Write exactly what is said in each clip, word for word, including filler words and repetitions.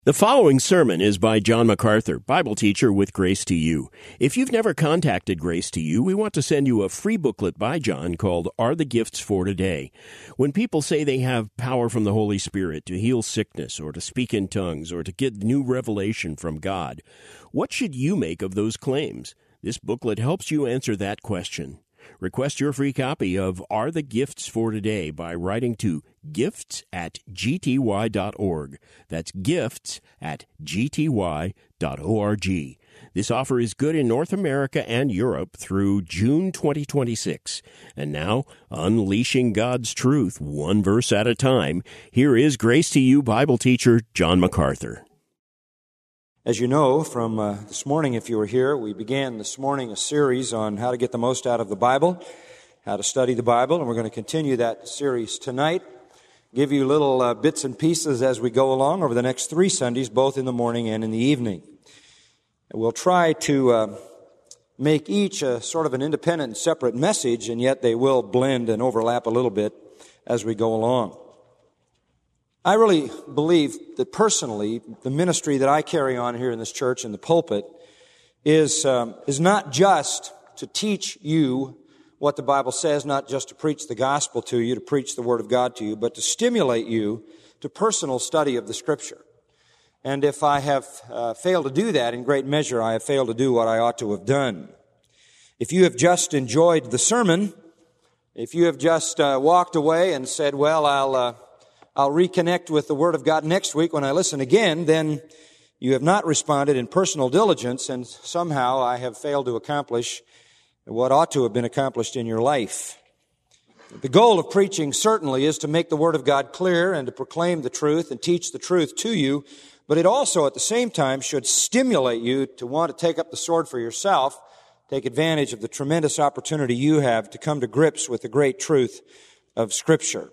The following sermon is by John MacArthur, Bible teacher with Grace to You. If you've never contacted Grace to You, we want to send you a free booklet by John called Are the Gifts for Today? When people say they have power from the Holy Spirit to heal sickness or to speak in tongues or to get new revelation from God, what should you make of those claims? This booklet helps you answer that question. Request your free copy of Are the Gifts for Today by writing to gifts at g t y dot org. That's gifts at g t y dot org. This offer is good in North America and Europe through June twenty twenty-six. And now, unleashing God's truth one verse at a time, here is Grace to You Bible teacher John MacArthur. As you know from uh, this morning, if you were here, we began this morning a series on how to get the most out of the Bible, how to study the Bible, and we're going to continue that series tonight, give you little uh, bits and pieces as we go along over the next three Sundays, both in the morning and in the evening. And we'll try to uh, make each a sort of an independent and separate message, and yet they will blend and overlap a little bit as we go along. I really believe that personally, the ministry that I carry on here in this church in the pulpit is um, is not just to teach you what the Bible says, not just to preach the gospel to you, to preach the Word of God to you, but to stimulate you to personal study of the Scripture. And if I have uh, failed to do that in great measure, I have failed to do what I ought to have done. If you have just enjoyed the sermon, if you have just uh, walked away and said, well, I'll... Uh, I'll reconnect with the Word of God next week when I listen again, then you have not responded in personal diligence, and somehow I have failed to accomplish what ought to have been accomplished in your life. The goal of preaching certainly is to make the Word of God clear and to proclaim the truth and teach the truth to you, but it also at the same time should stimulate you to want to take up the sword for yourself, take advantage of the tremendous opportunity you have to come to grips with the great truth of Scripture.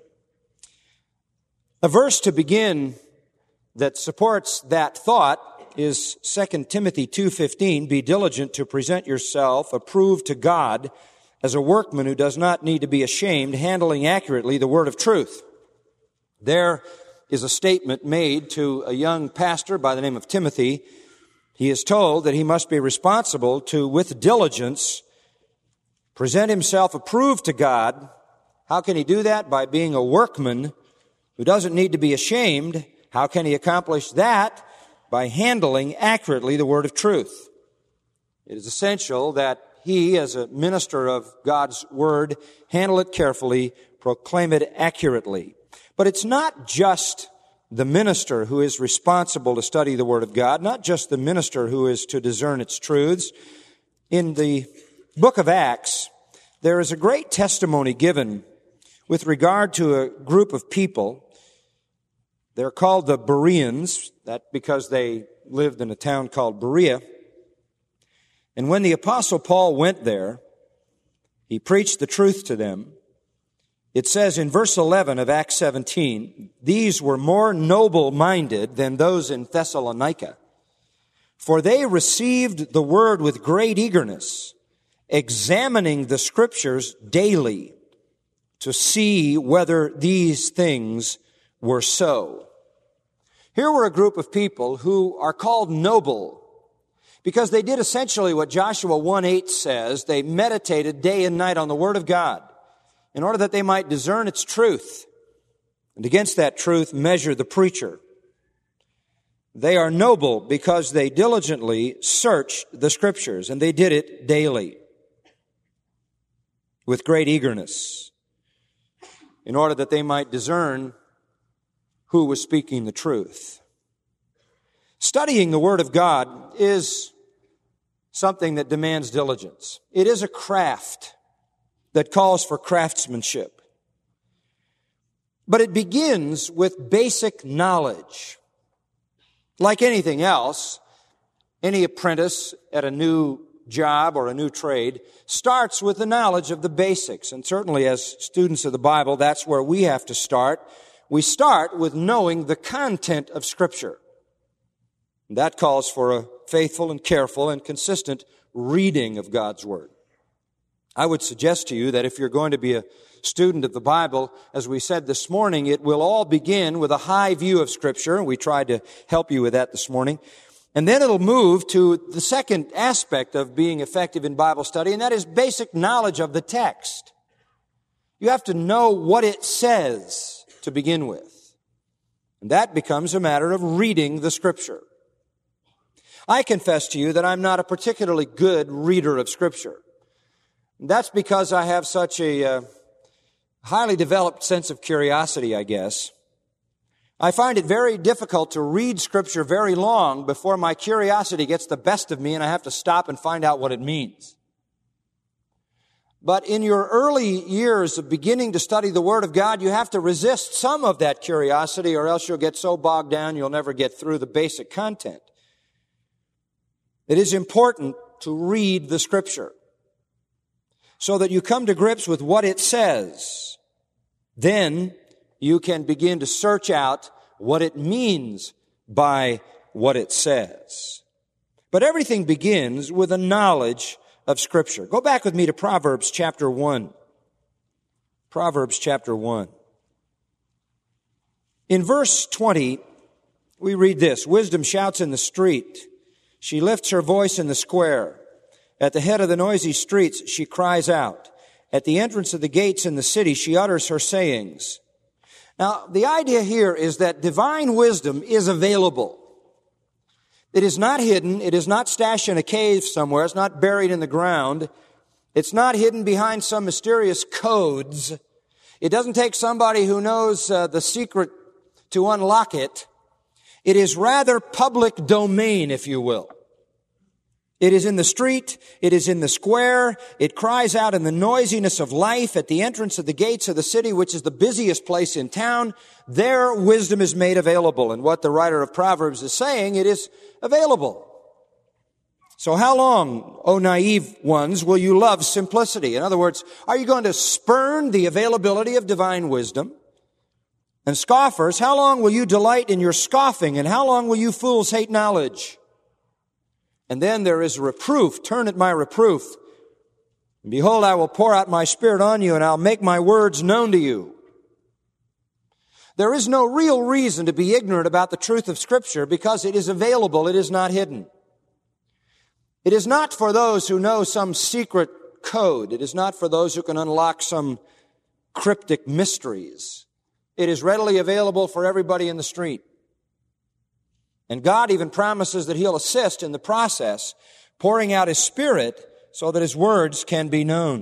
A verse to begin that supports that thought is Second Timothy two fifteen. Be diligent to present yourself approved to God as a workman who does not need to be ashamed, handling accurately the word of truth. There is a statement made to a young pastor by the name of Timothy. He is told that he must be responsible to, with diligence, present himself approved to God. How can he do that? By being a workman who doesn't need to be ashamed. How can he accomplish that? By handling accurately the word of truth. It is essential that he, as a minister of God's word, handle it carefully, proclaim it accurately. But it's not just the minister who is responsible to study the word of God, not just the minister who is to discern its truths. In the book of Acts, there is a great testimony given with regard to a group of people. They're called the Bereans, that because they lived in a town called Berea. And when the Apostle Paul went there, he preached the truth to them. It says in verse eleven of Acts seventeen, these were more noble-minded than those in Thessalonica, for they received the word with great eagerness, examining the Scriptures daily to see whether these things were so. Here were a group of people who are called noble because they did essentially what Joshua one eight says. They meditated day and night on the Word of God in order that they might discern its truth and against that truth measure the preacher. They are noble because they diligently searched the Scriptures, and they did it daily with great eagerness in order that they might discern who was speaking the truth. Studying the Word of God is something that demands diligence. It is a craft that calls for craftsmanship. But it begins with basic knowledge. Like anything else, any apprentice at a new job or a new trade starts with the knowledge of the basics. And certainly as students of the Bible, that's where we have to start. We start with knowing the content of Scripture. That calls for a faithful and careful and consistent reading of God's Word. I would suggest to you that if you're going to be a student of the Bible, as we said this morning, it will all begin with a high view of Scripture. We tried to help you with that this morning. And then it'll move to the second aspect of being effective in Bible study, and that is basic knowledge of the text. You have to know what it says to begin with. And that becomes a matter of reading the Scripture. I confess to you that I'm not a particularly good reader of Scripture. That's because I have such a uh, highly developed sense of curiosity, I guess. I find it very difficult to read Scripture very long before my curiosity gets the best of me and I have to stop and find out what it means. But in your early years of beginning to study the Word of God, you have to resist some of that curiosity, or else you'll get so bogged down you'll never get through the basic content. It is important to read the Scripture so that you come to grips with what it says. Then you can begin to search out what it means by what it says. But everything begins with a knowledge of Scripture. Go back with me to Proverbs chapter one. Proverbs chapter one. In verse twenty, we read this: Wisdom shouts in the street. She lifts her voice in the square. At the head of the noisy streets, she cries out. At the entrance of the gates in the city, she utters her sayings. Now, the idea here is that divine wisdom is available. It is not hidden. It is not stashed in a cave somewhere. It's not buried in the ground. It's not hidden behind some mysterious codes. It doesn't take somebody who knows uh, the secret to unlock it. It is rather public domain, if you will. It is in the street. It is in the square. It cries out in the noisiness of life at the entrance of the gates of the city, which is the busiest place in town. There, wisdom is made available. And what the writer of Proverbs is saying, it is available. So how long, O naive ones, will you love simplicity? In other words, are you going to spurn the availability of divine wisdom? And scoffers, how long will you delight in your scoffing? And how long will you fools hate knowledge? And then there is reproof. Turn at my reproof. And behold, I will pour out my Spirit on you, and I'll make my words known to you. There is no real reason to be ignorant about the truth of Scripture because it is available. It is not hidden. It is not for those who know some secret code. It is not for those who can unlock some cryptic mysteries. It is readily available for everybody in the street. And God even promises that He'll assist in the process, pouring out His Spirit so that His words can be known.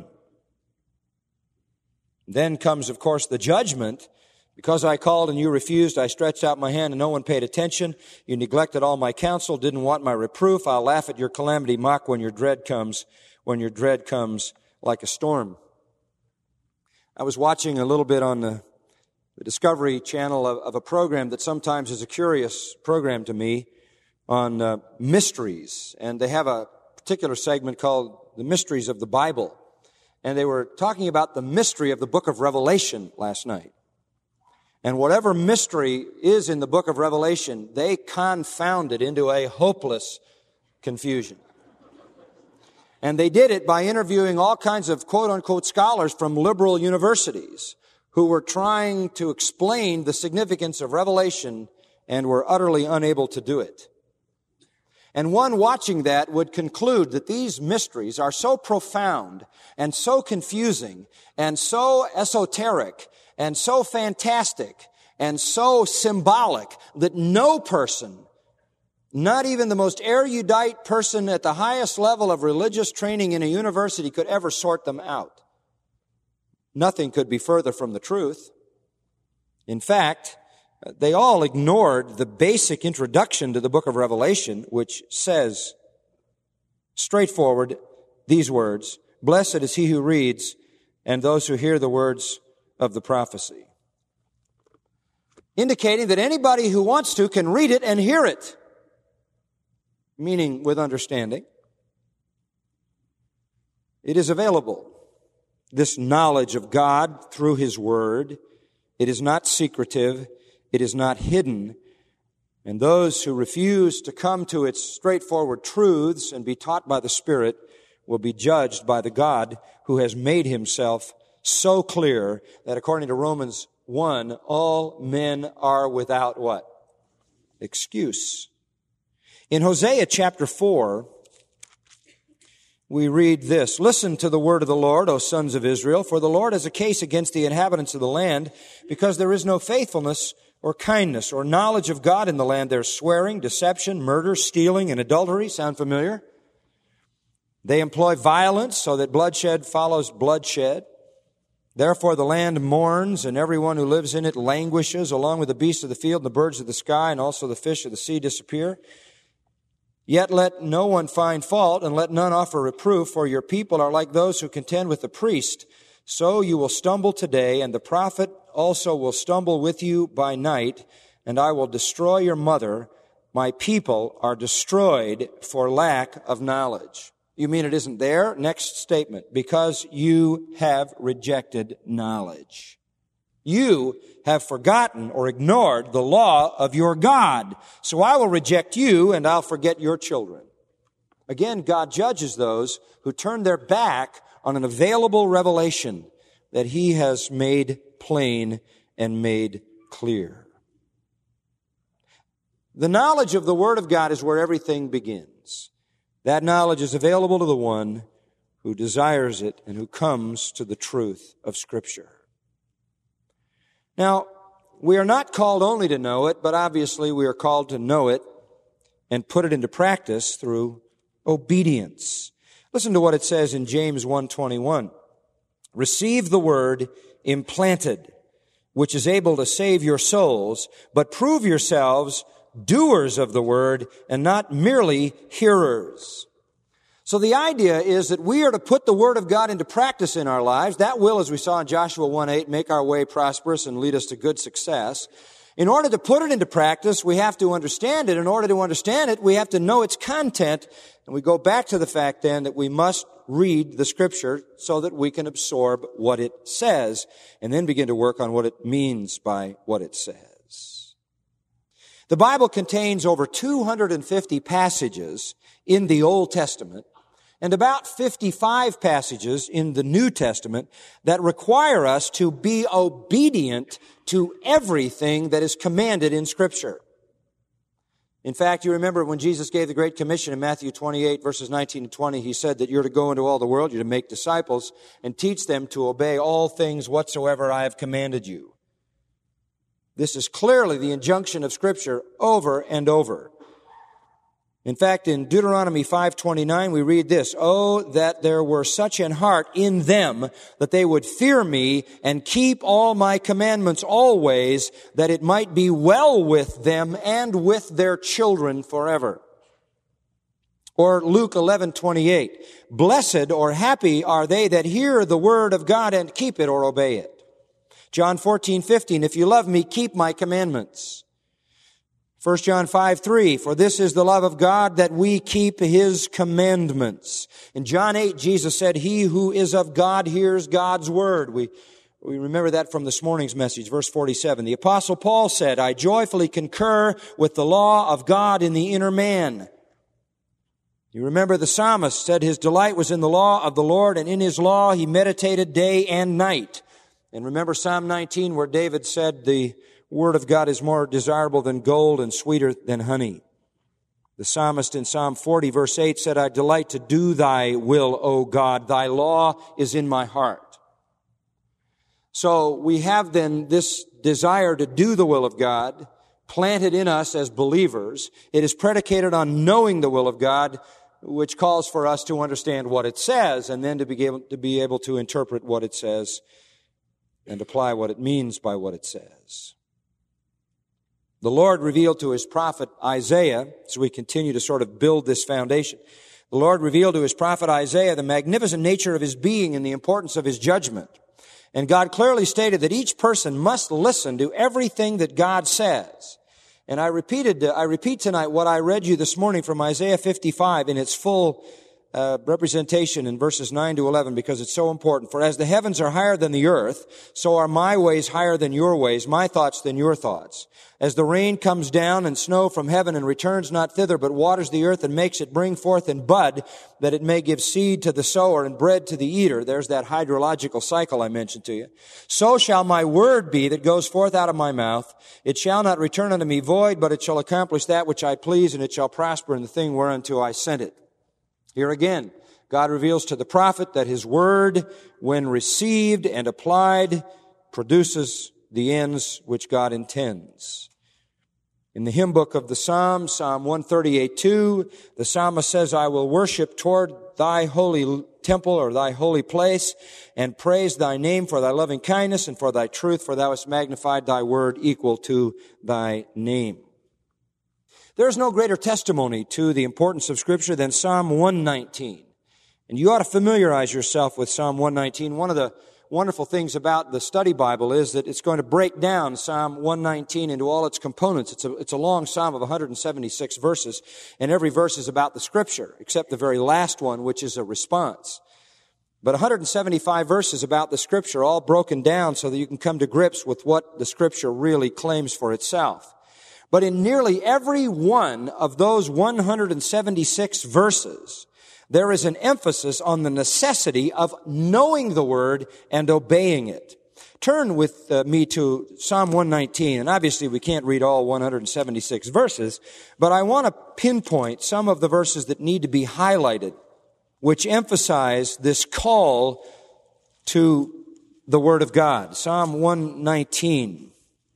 Then comes, of course, the judgment. Because I called and you refused, I stretched out my hand and no one paid attention. You neglected all my counsel, didn't want my reproof. I'll laugh at your calamity, mock when your dread comes, when your dread comes like a storm. I was watching a little bit on the the Discovery Channel of, of a program that sometimes is a curious program to me on uh, mysteries. And they have a particular segment called The Mysteries of the Bible. And they were talking about the mystery of the book of Revelation last night. And whatever mystery is in the book of Revelation, they confound it into a hopeless confusion. And they did it by interviewing all kinds of quote-unquote scholars from liberal universities who were trying to explain the significance of Revelation and were utterly unable to do it. And one watching that would conclude that these mysteries are so profound and so confusing and so esoteric and so fantastic and so symbolic that no person, not even the most erudite person at the highest level of religious training in a university, could ever sort them out. Nothing could be further from the truth. In fact, they all ignored the basic introduction to the book of Revelation, which says, straightforward, these words: Blessed is he who reads and those who hear the words of the prophecy. Indicating that anybody who wants to can read it and hear it. Meaning with understanding. It is available. This knowledge of God through His Word. It is not secretive. It is not hidden. And those who refuse to come to its straightforward truths and be taught by the Spirit will be judged by the God who has made himself so clear that according to Romans one, all men are without what? Excuse. In Hosea chapter four, we read this, "Listen to the word of the Lord, O sons of Israel, for the Lord has a case against the inhabitants of the land, because there is no faithfulness or kindness or knowledge of God in the land. There's swearing, deception, murder, stealing, and adultery." Sound familiar? "They employ violence so that bloodshed follows bloodshed. Therefore the land mourns, and everyone who lives in it languishes, along with the beasts of the field and the birds of the sky, and also the fish of the sea disappear. Yet let no one find fault, and let none offer reproof, for your people are like those who contend with the priest. So you will stumble today, and the prophet also will stumble with you by night, and I will destroy your mother. My people are destroyed for lack of knowledge." You mean it isn't there? Next statement. "Because you have rejected knowledge. You have forgotten or ignored the law of your God. So I will reject you and I'll forget your children." Again, God judges those who turn their back on an available revelation that he has made plain and made clear. The knowledge of the Word of God is where everything begins. That knowledge is available to the one who desires it and who comes to the truth of Scripture. Now, we are not called only to know it, but obviously we are called to know it and put it into practice through obedience. Listen to what it says in James one twenty-one. "Receive the word implanted, which is able to save your souls, but prove yourselves doers of the word and not merely hearers." So the idea is that we are to put the Word of God into practice in our lives. That will, as we saw in Joshua one eight, make our way prosperous and lead us to good success. In order to put it into practice, we have to understand it. In order to understand it, we have to know its content. And we go back to the fact then that we must read the Scripture so that we can absorb what it says and then begin to work on what it means by what it says. The Bible contains over two hundred fifty passages in the Old Testament and about fifty-five passages in the New Testament that require us to be obedient to everything that is commanded in Scripture. In fact, you remember when Jesus gave the Great Commission in Matthew twenty-eight, verses nineteen and twenty, he said that you're to go into all the world, you're to make disciples, and teach them to obey all things whatsoever I have commanded you. This is clearly the injunction of Scripture over and over. In fact, in Deuteronomy five twenty-nine, we read this, "Oh, that there were such an heart in them that they would fear me and keep all my commandments always, that it might be well with them and with their children forever." Or Luke eleven twenty-eight, "Blessed or happy are they that hear the word of God and keep it or obey it." John fourteen fifteen, "If you love me, keep my commandments." First John five three, "For this is the love of God, that we keep his commandments." In John eight, Jesus said, "He who is of God hears God's word." We, we remember that from this morning's message, verse forty-seven. The Apostle Paul said, "I joyfully concur with the law of God in the inner man." You remember the psalmist said his delight was in the law of the Lord, and in his law he meditated day and night. And remember Psalm nineteen, where David said the Word of God is more desirable than gold and sweeter than honey. The psalmist in Psalm forty, verse eight said, "I delight to do thy will, O God. Thy law is in my heart." So we have then this desire to do the will of God planted in us as believers. It is predicated on knowing the will of God, which calls for us to understand what it says and then to be able to, be able to interpret what it says and apply what it means by what it says. The Lord revealed to his prophet Isaiah, as we continue to sort of build this foundation, the Lord revealed to his prophet Isaiah the magnificent nature of his being and the importance of his judgment. And God clearly stated that each person must listen to everything that God says. And I repeated, I repeat tonight what I read you this morning from Isaiah fifty-five in its full uh, representation in verses nine to eleven because it's so important. For as the heavens are higher than the earth, so are my ways higher than your ways, my thoughts than your thoughts. As the rain comes down and snow from heaven and returns not thither, but waters the earth and makes it bring forth and bud, that it may give seed to the sower and bread to the eater. There's that hydrological cycle I mentioned to you. So shall my word be that goes forth out of my mouth. It shall not return unto me void, but it shall accomplish that which I please, and it shall prosper in the thing whereunto I sent it. Here again, God reveals to the prophet that his word, when received and applied, produces the ends which God intends. In the hymn book of the Psalms, Psalm one thirty-eight two, the psalmist says, I will worship toward thy holy temple or thy holy place and praise thy name for thy loving kindness and for thy truth, for thou hast magnified thy word equal to thy name. There is no greater testimony to the importance of Scripture than Psalm one nineteen. And you ought to familiarize yourself with Psalm one nineteen. One of the wonderful things about the study Bible is that it's going to break down Psalm one nineteen into all its components. It's a, it's a long psalm of one hundred seventy-six verses, and every verse is about the Scripture, except the very last one, which is a response. But one hundred seventy-five verses about the Scripture, all broken down so that you can come to grips with what the Scripture really claims for itself. But in nearly every one of those one hundred seventy-six verses, there is an emphasis on the necessity of knowing the Word and obeying it. Turn with uh, me to Psalm one nineteen, and obviously we can't read all one hundred seventy-six verses, but I want to pinpoint some of the verses that need to be highlighted, which emphasize this call to the Word of God. Psalm one nineteen,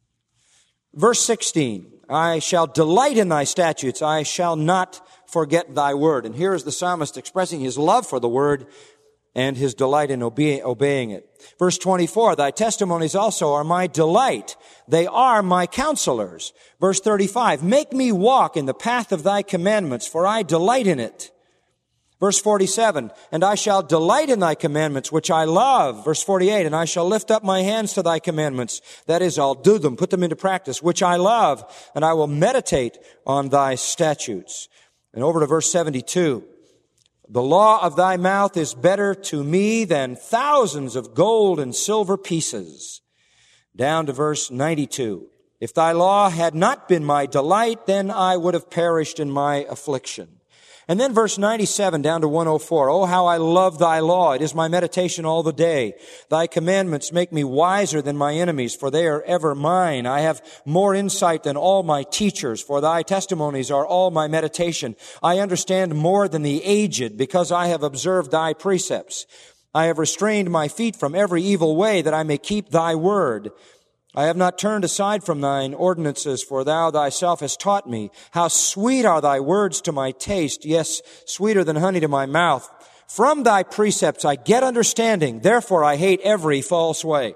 verse sixteen, I shall delight in thy statutes, I shall not forget thy word. And here is the psalmist expressing his love for the word and his delight in obe- obeying it. Verse twenty-four, thy testimonies also are my delight. They are my counselors. Verse thirty-five, make me walk in the path of thy commandments, for I delight in it. Verse forty-seven, and I shall delight in thy commandments, which I love. Verse forty-eight, and I shall lift up my hands to thy commandments. That is, I'll do them, put them into practice, which I love, and I will meditate on thy statutes. And over to verse seventy-two, the law of thy mouth is better to me than thousands of gold and silver pieces. Down to verse ninety-two, if thy law had not been my delight, then I would have perished in my affliction. And then verse ninety-seven down to one oh four. Oh, how I love thy law. It is my meditation all the day. Thy commandments make me wiser than my enemies, for they are ever mine. I have more insight than all my teachers, for thy testimonies are all my meditation. I understand more than the aged, because I have observed thy precepts. I have restrained my feet from every evil way, that I may keep thy word. I have not turned aside from thine ordinances, for thou thyself hast taught me. How sweet are thy words to my taste, yes, sweeter than honey to my mouth. From thy precepts I get understanding, therefore I hate every false way.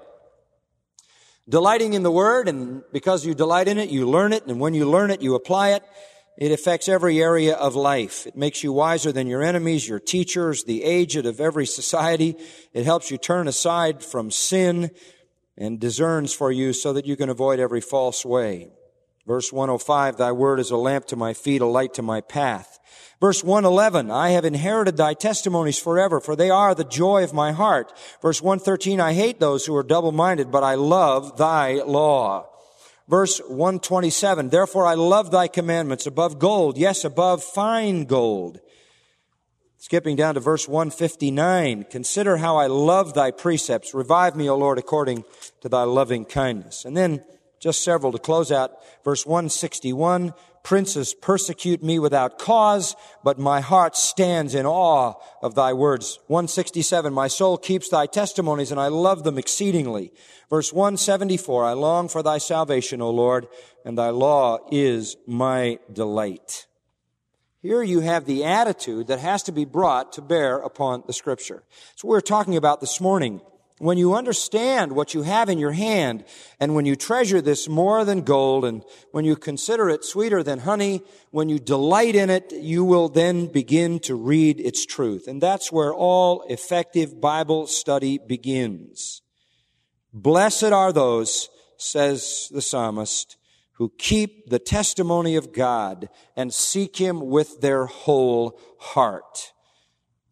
Delighting in the word, and because you delight in it, you learn it, and when you learn it, you apply it. It affects every area of life. It makes you wiser than your enemies, your teachers, the aged of every society. It helps you turn aside from sin and discerns for you so that you can avoid every false way. Verse one oh five, thy word is a lamp to my feet, a light to my path. Verse one eleven, I have inherited thy testimonies forever, for they are the joy of my heart. Verse one thirteen, I hate those who are double-minded, but I love thy law. Verse one twenty-seven, therefore I love thy commandments above gold, yes, above fine gold. Skipping down to verse one fifty-nine, consider how I love thy precepts. Revive me, O Lord, according to thy loving kindness. And then just several to close out. Verse one sixty-one, princes persecute me without cause, but my heart stands in awe of thy words. one sixty-seven, my soul keeps thy testimonies, and I love them exceedingly. Verse one seventy-four, I long for thy salvation, O Lord, and thy law is my delight. Here you have the attitude that has to be brought to bear upon the Scripture. That's what we're talking about this morning. When you understand what you have in your hand, and when you treasure this more than gold, and when you consider it sweeter than honey, when you delight in it, you will then begin to read its truth. And that's where all effective Bible study begins. Blessed are those, says the psalmist, who keep the testimony of God and seek Him with their whole heart.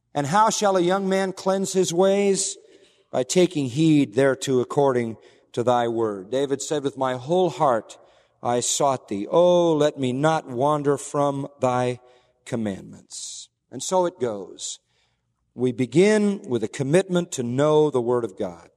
And how shall a young man cleanse his ways? By taking heed thereto according to thy word. David said, with my whole heart I sought thee. Oh, let me not wander from thy commandments. And so it goes. We begin with a commitment to know the Word of God.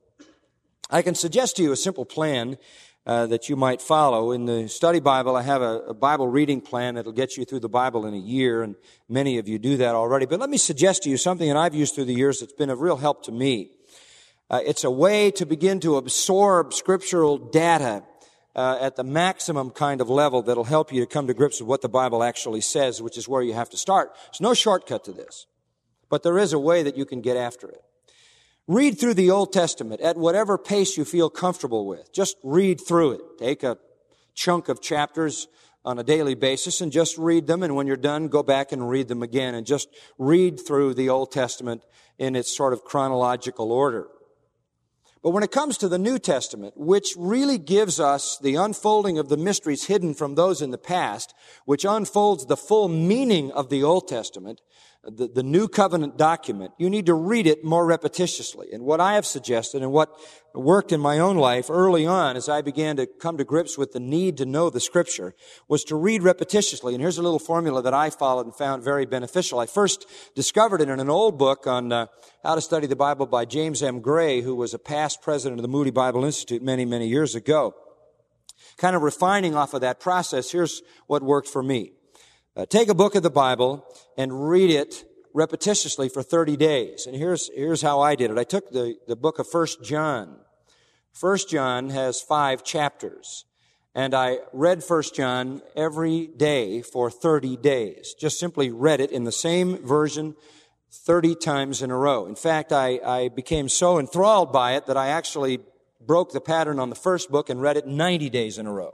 I can suggest to you a simple plan uh, that you might follow. In the study Bible, I have a, a Bible reading plan that will get you through the Bible in a year, and many of you do that already. But let me suggest to you something that I've used through the years that's been of real help to me. Uh, it's a way to begin to absorb scriptural data uh, at the maximum kind of level that'll help you to come to grips with what the Bible actually says, which is where you have to start. There's no shortcut to this. But there is a way that you can get after it. Read through the Old Testament at whatever pace you feel comfortable with. Just read through it. Take a chunk of chapters on a daily basis and just read them. And when you're done, go back and read them again. And just read through the Old Testament in its sort of chronological order. But when it comes to the New Testament, which really gives us the unfolding of the mysteries hidden from those in the past, which unfolds the full meaning of the Old Testament, The, the New Covenant document, you need to read it more repetitiously. And what I have suggested and what worked in my own life early on as I began to come to grips with the need to know the Scripture was to read repetitiously. And here's a little formula that I followed and found very beneficial. I first discovered it in an old book on uh, how to study the Bible by James M. Gray, who was a past president of the Moody Bible Institute many, many years ago. Kind of refining off of that process, here's what worked for me. Uh, take a book of the Bible and read it repetitiously for thirty days. And here's, here's how I did it. I took the, the book of First John. First John has five chapters. And I read First John every day for thirty days. Just simply read it in the same version thirty times in a row. In fact, I, I became so enthralled by it that I actually broke the pattern on the first book and read it ninety days in a row.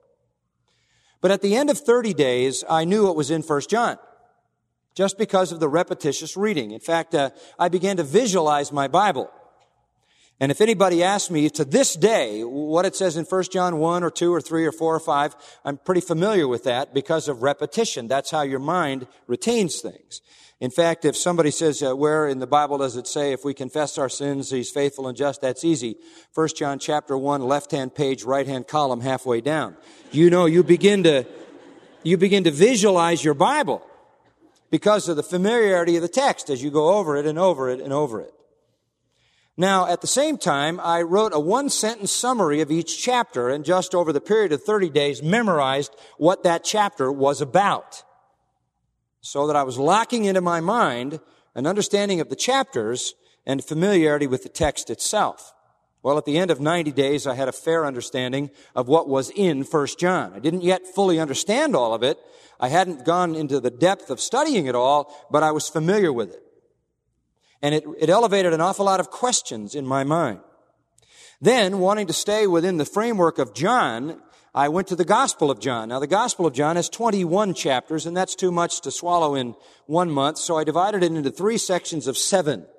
But at the end of thirty days, I knew what was in First John, just because of the repetitious reading. In fact, uh, I began to visualize my Bible. And if anybody asks me to this day what it says in First John one or two or three or four or five, I'm pretty familiar with that because of repetition. That's how your mind retains things. In fact, if somebody says, uh, where in the Bible does it say if we confess our sins, He's faithful and just, that's easy. First John chapter one, left-hand page, right-hand column, halfway down. You know, you begin to, you begin to visualize your Bible because of the familiarity of the text as you go over it and over it and over it. Now, at the same time, I wrote a one-sentence summary of each chapter and just over the period of thirty days memorized what that chapter was about, so that I was locking into my mind an understanding of the chapters and familiarity with the text itself. Well, at the end of ninety days, I had a fair understanding of what was in First John. I didn't yet fully understand all of it. I hadn't gone into the depth of studying it all, but I was familiar with it. And it, it elevated an awful lot of questions in my mind. Then, wanting to stay within the framework of John, I went to the Gospel of John. Now, the Gospel of John has twenty-one chapters, and that's too much to swallow in one month, so I divided it into three sections of seven.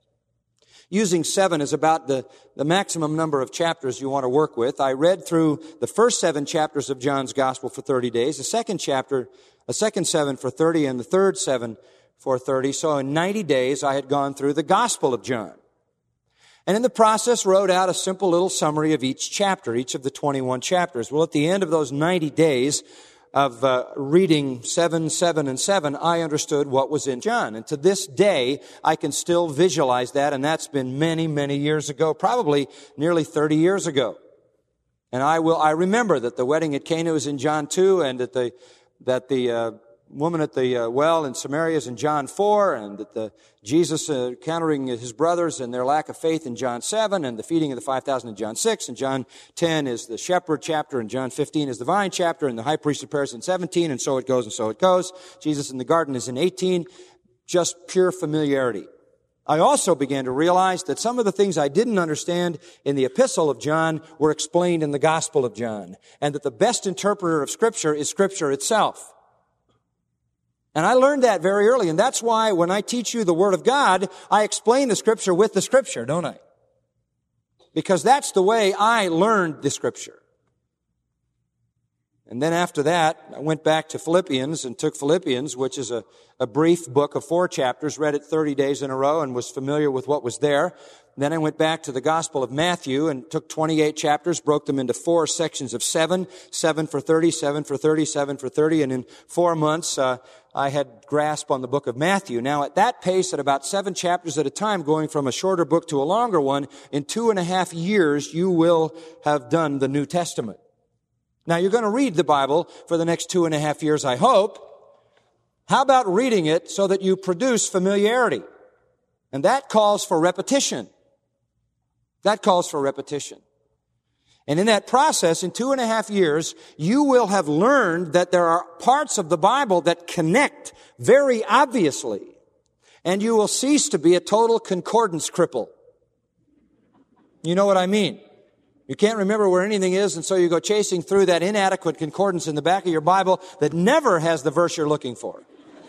Using seven as about the, the maximum number of chapters you want to work with. I read through the first seven chapters of John's Gospel for thirty days, the second chapter, a second seven for thirty, and the third seven for thirty. So in ninety days, I had gone through the Gospel of John. And in the process, wrote out a simple little summary of each chapter, each of the twenty-one chapters. Well, at the end of those ninety days of uh, reading seven, seven, and seven, I understood what was in John. And to this day, I can still visualize that, and that's been many, many years ago, probably nearly thirty years ago. And I will, I remember that the wedding at Cana was in John two, and that the, that the, uh, woman at the uh, well in Samaria is in John four, and that the Jesus uh, encountering his brothers and their lack of faith in John seven, and the feeding of the five thousand in John six, and John ten is the shepherd chapter, and John fifteen is the vine chapter, and the high priest appears in seventeen, and so it goes and so it goes. Jesus in the garden is in eighteen, just pure familiarity. I also began to realize that some of the things I didn't understand in the epistle of John were explained in the Gospel of John, and that the best interpreter of Scripture is Scripture itself. And I learned that very early, and that's why when I teach you the Word of God, I explain the Scripture with the Scripture, don't I? Because that's the way I learned the Scripture. And then after that, I went back to Philippians and took Philippians, which is a, a brief book of four chapters, read it thirty days in a row and was familiar with what was there. Then I went back to the Gospel of Matthew and took twenty-eight chapters, broke them into four sections of seven, seven for thirty, seven for thirty, seven for thirty, and in four months, uh, I had grasp on the book of Matthew. Now, at that pace, at about seven chapters at a time, going from a shorter book to a longer one, in two and a half years, you will have done the New Testament. Now, you're going to read the Bible for the next two and a half years, I hope. How about reading it so that you produce familiarity? And that calls for repetition. That calls for repetition. And in that process, in two and a half years, you will have learned that there are parts of the Bible that connect very obviously. And you will cease to be a total concordance cripple. You know what I mean? You can't remember where anything is, and so you go chasing through that inadequate concordance in the back of your Bible that never has the verse you're looking for.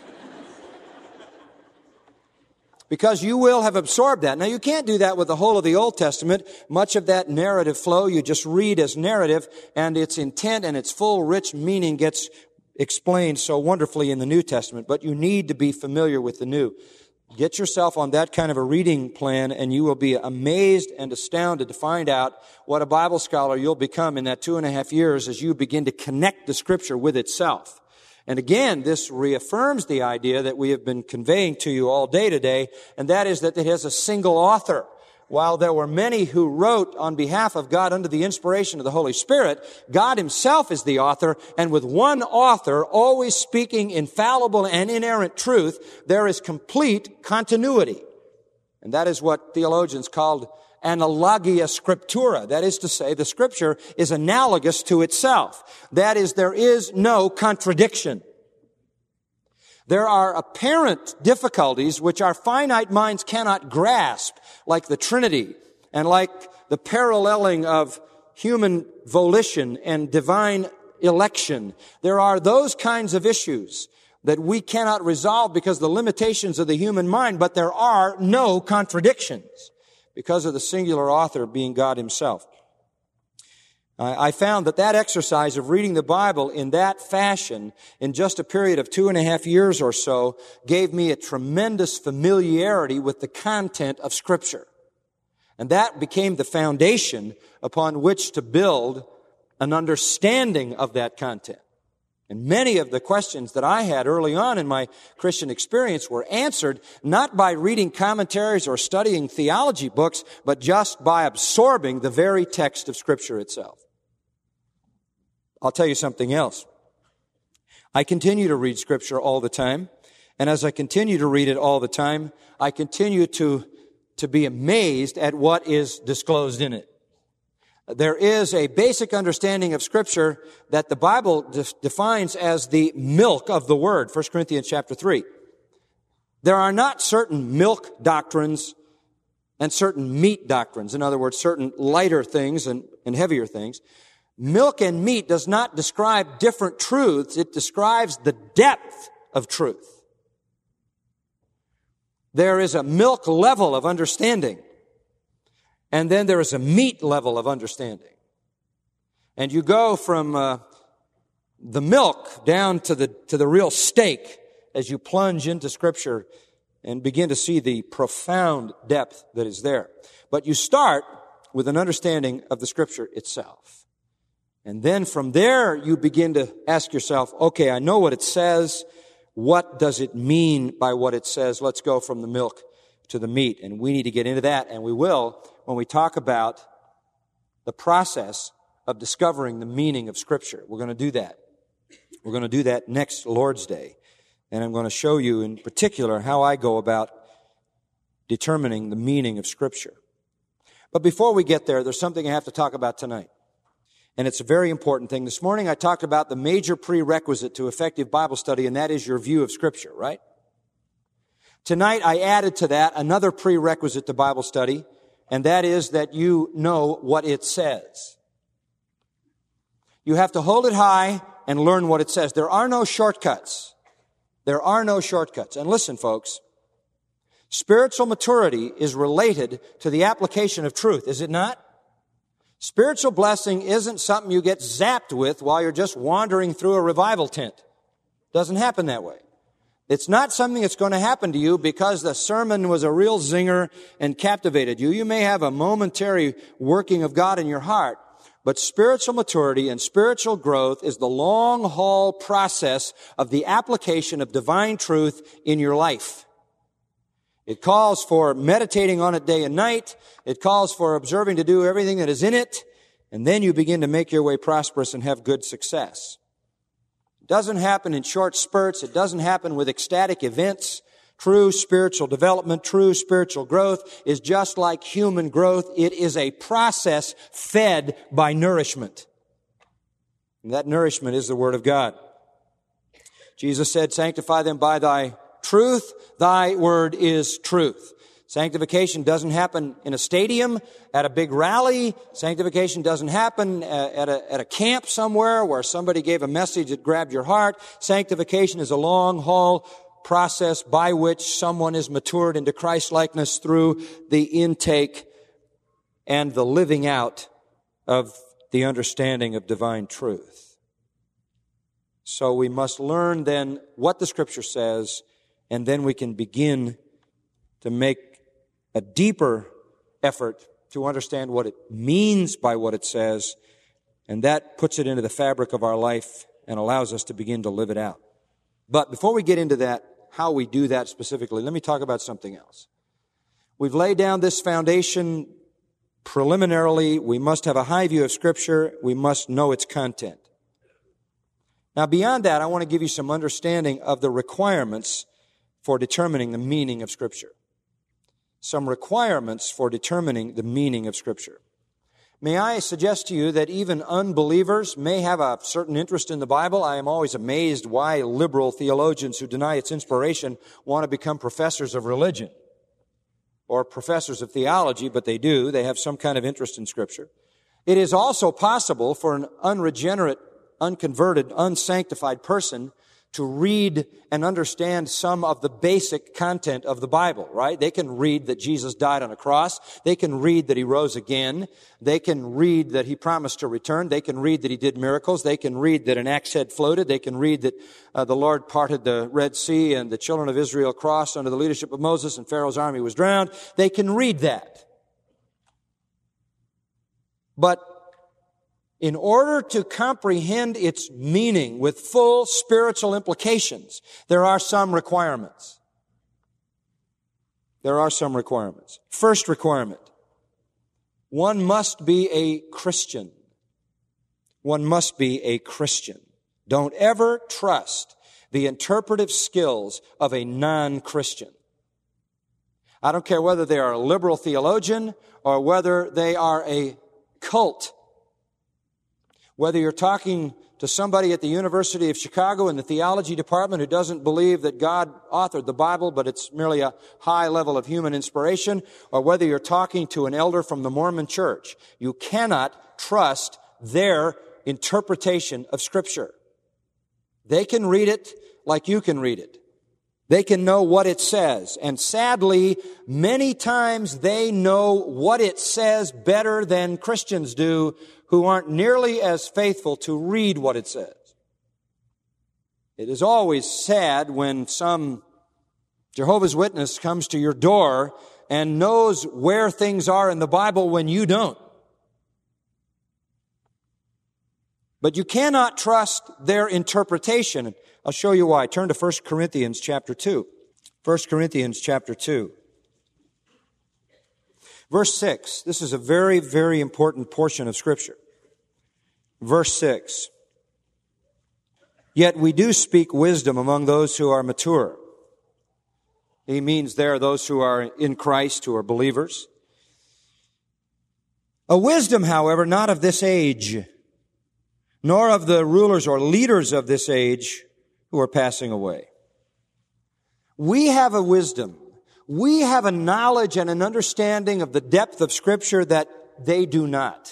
Because you will have absorbed that. Now, you can't do that with the whole of the Old Testament. Much of that narrative flow you just read as narrative, and its intent and its full, rich meaning gets explained so wonderfully in the New Testament. But you need to be familiar with the New. Get yourself on that kind of a reading plan, and you will be amazed and astounded to find out what a Bible scholar you'll become in that two and a half years as you begin to connect the Scripture with itself. And again, this reaffirms the idea that we have been conveying to you all day today, and that is that it has a single author. While there were many who wrote on behalf of God under the inspiration of the Holy Spirit, God Himself is the author, and with one author always speaking infallible and inerrant truth, there is complete continuity. And that is what theologians called analogia scriptura. That is to say, the Scripture is analogous to itself. That is, there is no contradiction. There are apparent difficulties which our finite minds cannot grasp, like the Trinity and like the paralleling of human volition and divine election. There are those kinds of issues that we cannot resolve because of the limitations of the human mind, but there are no contradictions because of the singular author being God Himself. I found that that exercise of reading the Bible in that fashion in just a period of two and a half years or so gave me a tremendous familiarity with the content of Scripture. And that became the foundation upon which to build an understanding of that content. And many of the questions that I had early on in my Christian experience were answered not by reading commentaries or studying theology books, but just by absorbing the very text of Scripture itself. I'll tell you something else. I continue to read Scripture all the time, and as I continue to read it all the time, I continue to, to be amazed at what is disclosed in it. There is a basic understanding of Scripture that the Bible de- defines as the milk of the Word, First Corinthians chapter three. There are not certain milk doctrines and certain meat doctrines. In other words, certain lighter things and, and heavier things. Milk and meat does not describe different truths. It describes the depth of truth. There is a milk level of understanding, and then there is a meat level of understanding. And you go from uh, the milk down to the to the real steak as you plunge into Scripture and begin to see the profound depth that is there. But you start with an understanding of the Scripture itself. And then from there, you begin to ask yourself, okay, I know what it says. What does it mean by what it says? Let's go from the milk to the meat. And we need to get into that, and we will when we talk about the process of discovering the meaning of Scripture. We're going to do that. We're going to do that next Lord's Day. And I'm going to show you in particular how I go about determining the meaning of Scripture. But before we get there, there's something I have to talk about tonight. And it's a very important thing. This morning I talked about the major prerequisite to effective Bible study, and that is your view of Scripture, right? Tonight I added to that another prerequisite to Bible study, and that is that you know what it says. You have to hold it high and learn what it says. There are no shortcuts. There are no shortcuts. And listen, folks, spiritual maturity is related to the application of truth, is it not? Spiritual blessing isn't something you get zapped with while you're just wandering through a revival tent. It doesn't happen that way. It's not something that's going to happen to you because the sermon was a real zinger and captivated you. You may have a momentary working of God in your heart, but spiritual maturity and spiritual growth is the long-haul process of the application of divine truth in your life. It calls for meditating on it day and night. It calls for observing to do everything that is in it. And then you begin to make your way prosperous and have good success. It doesn't happen in short spurts. It doesn't happen with ecstatic events. True spiritual development, true spiritual growth is just like human growth. It is a process fed by nourishment. And that nourishment is the Word of God. Jesus said, sanctify them by thy truth. Thy word is truth. Sanctification doesn't happen in a stadium, at a big rally. Sanctification doesn't happen at a, at a camp somewhere where somebody gave a message that grabbed your heart. Sanctification is a long haul process by which someone is matured into Christ-likeness through the intake and the living out of the understanding of divine truth. So we must learn then what the Scripture says, and then we can begin to make a deeper effort to understand what it means by what it says, and that puts it into the fabric of our life and allows us to begin to live it out. But before we get into that, how we do that specifically, let me talk about something else. We've laid down this foundation preliminarily. We must have a high view of Scripture. We must know its content. Now, beyond that, I want to give you some understanding of the requirements for determining the meaning of Scripture. Some requirements for determining the meaning of Scripture. May I suggest to you that even unbelievers may have a certain interest in the Bible. I am always amazed why liberal theologians who deny its inspiration want to become professors of religion or professors of theology, but they do. They have some kind of interest in Scripture. It is also possible for an unregenerate, unconverted, unsanctified person to read and understand some of the basic content of the Bible, right? They can read that Jesus died on a cross. They can read that He rose again. They can read that He promised to return. They can read that He did miracles. They can read that an axe head floated. They can read that uh, the Lord parted the Red Sea and the children of Israel crossed under the leadership of Moses and Pharaoh's army was drowned. They can read that. But in order to comprehend its meaning with full spiritual implications, there are some requirements. There are some requirements. First requirement, one must be a Christian. One must be a Christian. Don't ever trust the interpretive skills of a non-Christian. I don't care whether they are a liberal theologian or whether they are a cult. Whether you're talking to somebody at the University of Chicago in the theology department who doesn't believe that God authored the Bible, but it's merely a high level of human inspiration, or whether you're talking to an elder from the Mormon Church, you cannot trust their interpretation of Scripture. They can read it like you can read it. They can know what it says. And sadly, many times they know what it says better than Christians do who aren't nearly as faithful to read what it says. It is always sad when some Jehovah's Witness comes to your door and knows where things are in the Bible when you don't. But you cannot trust their interpretation. I'll show you why. Turn to First Corinthians chapter two. First Corinthians chapter two. Verse six. This is a very, very important portion of Scripture. Verse six. Yet we do speak wisdom among those who are mature. He means there those who are in Christ, who are believers. A wisdom, however, not of this age, nor of the rulers or leaders of this age who are passing away. We have a wisdom. We have a knowledge and an understanding of the depth of Scripture that they do not.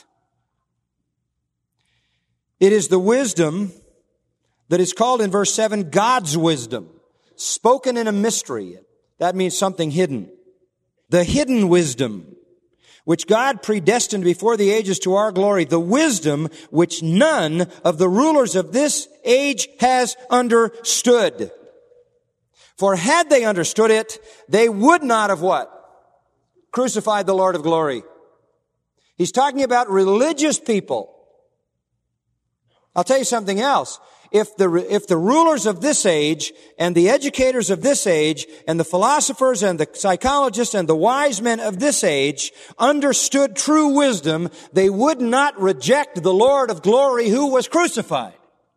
It is the wisdom that is called in verse seven, God's wisdom, spoken in a mystery. That means something hidden. The hidden wisdom, which God predestined before the ages to our glory, the wisdom which none of the rulers of this age has understood. For had they understood it, they would not have what? Crucified the Lord of glory. He's talking about religious people. I'll tell you something else. If the, if the rulers of this age and the educators of this age and the philosophers and the psychologists and the wise men of this age understood true wisdom, they would not reject the Lord of glory who was crucified.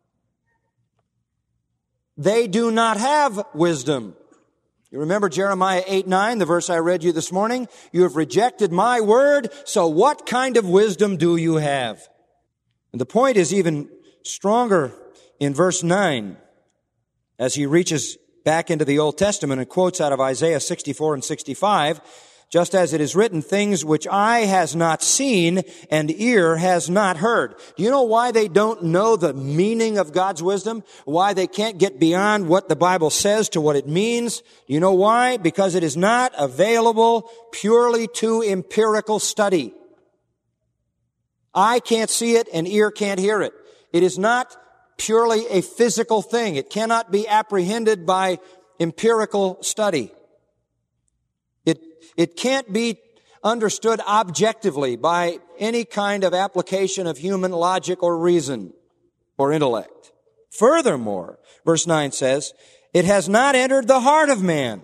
They do not have wisdom. You remember Jeremiah eight nine, the verse I read you this morning? You have rejected my word, so what kind of wisdom do you have? And the point is even stronger in verse nine, as he reaches back into the Old Testament and quotes out of Isaiah sixty-four and sixty-five, just as it is written, things which eye has not seen and ear has not heard. Do you know why they don't know the meaning of God's wisdom? Why they can't get beyond what the Bible says to what it means? Do you know why? Because it is not available purely to empirical study. Eye can't see it and ear can't hear it. It is not purely a physical thing. It cannot be apprehended by empirical study. It, it can't be understood objectively by any kind of application of human logic or reason or intellect. Furthermore, verse nine says, it has not entered the heart of man.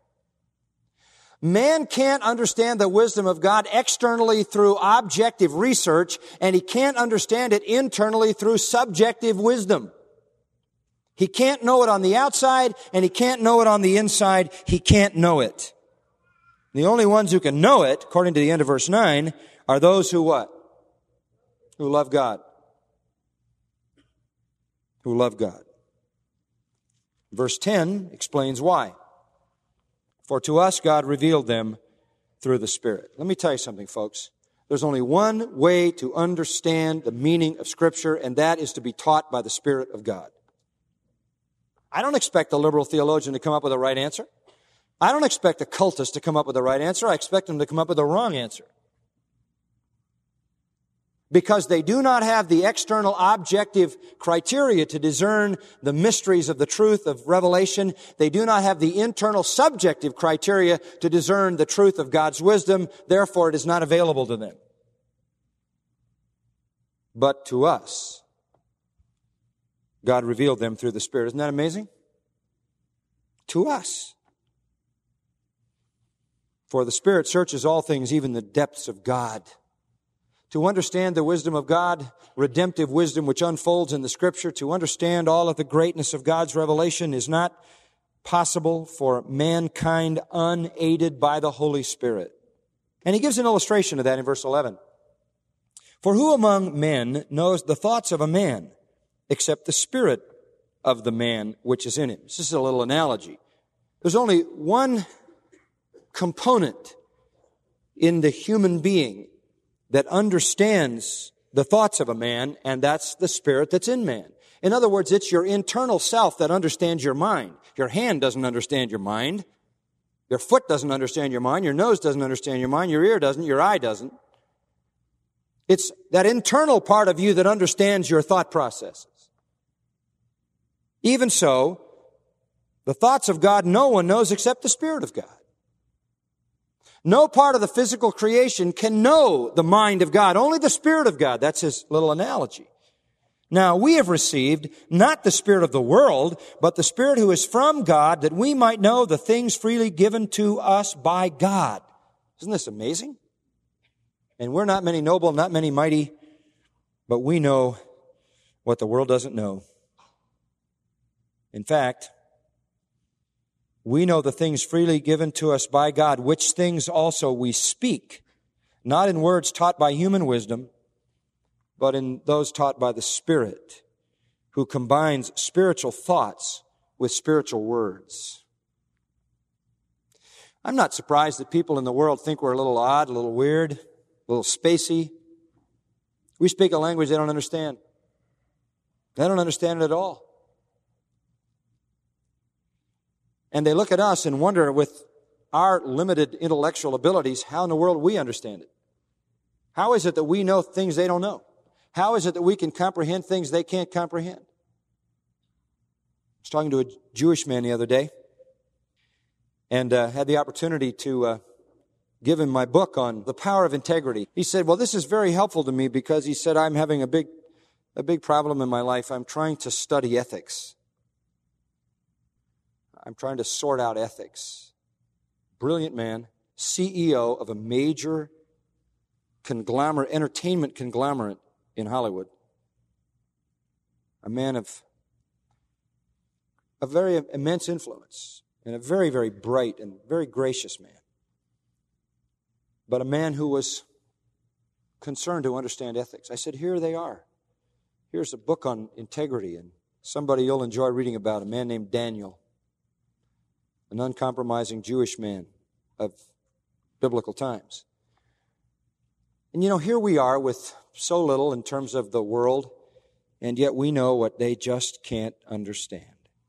Man can't understand the wisdom of God externally through objective research, and he can't understand it internally through subjective wisdom. He can't know it on the outside, and he can't know it on the inside. He can't know it. The only ones who can know it, according to the end of verse nine, are those who what? Who love God. Who love God. Verse ten explains why. For to us God revealed them through the Spirit. Let me tell you something, folks. There's only one way to understand the meaning of Scripture, and that is to be taught by the Spirit of God. I don't expect a liberal theologian to come up with a right answer. I don't expect a cultist to come up with a right answer. I expect them to come up with a wrong answer. Because they do not have the external objective criteria to discern the mysteries of the truth of revelation. They do not have the internal subjective criteria to discern the truth of God's wisdom. Therefore, it is not available to them. But to us, God revealed them through the Spirit. Isn't that amazing? To us. For the Spirit searches all things, even the depths of God. To understand the wisdom of God, redemptive wisdom which unfolds in the Scripture, to understand all of the greatness of God's revelation is not possible for mankind unaided by the Holy Spirit. And he gives an illustration of that in verse eleven. For who among men knows the thoughts of a man except the spirit of the man which is in him? This is a little analogy. There's only one component in the human being that understands the thoughts of a man, and that's the spirit that's in man. In other words, it's your internal self that understands your mind. Your hand doesn't understand your mind. Your foot doesn't understand your mind. Your nose doesn't understand your mind. Your ear doesn't. Your eye doesn't. It's that internal part of you that understands your thought processes. Even so, the thoughts of God no one knows except the Spirit of God. No part of the physical creation can know the mind of God. Only the Spirit of God. That's his little analogy. Now, we have received not the spirit of the world, but the Spirit who is from God, that we might know the things freely given to us by God. Isn't this amazing? And we're not many noble, not many mighty, but we know what the world doesn't know. In fact, we know the things freely given to us by God, which things also we speak, not in words taught by human wisdom, but in those taught by the Spirit, who combines spiritual thoughts with spiritual words. I'm not surprised that people in the world think we're a little odd, a little weird, a little spacey. We speak a language they don't understand. They don't understand it at all. And they look at us and wonder, with our limited intellectual abilities, how in the world we understand it. How is it that we know things they don't know? How is it that we can comprehend things they can't comprehend? I was talking to a Jewish man the other day and uh, had the opportunity to uh, give him my book on the power of integrity. He said, well, this is very helpful to me because he said, I'm having a big, a big problem in my life. I'm trying to study ethics. I'm trying to sort out ethics. Brilliant man, C E O of a major conglomerate, entertainment conglomerate in Hollywood. A man of a very immense influence and a very, very bright and very gracious man. But a man who was concerned to understand ethics. I said, here they are. Here's a book on integrity, and somebody you'll enjoy reading about, a man named Daniel, an uncompromising Jewish man of biblical times. And you know, here we are with so little in terms of the world, and yet we know what they just can't understand.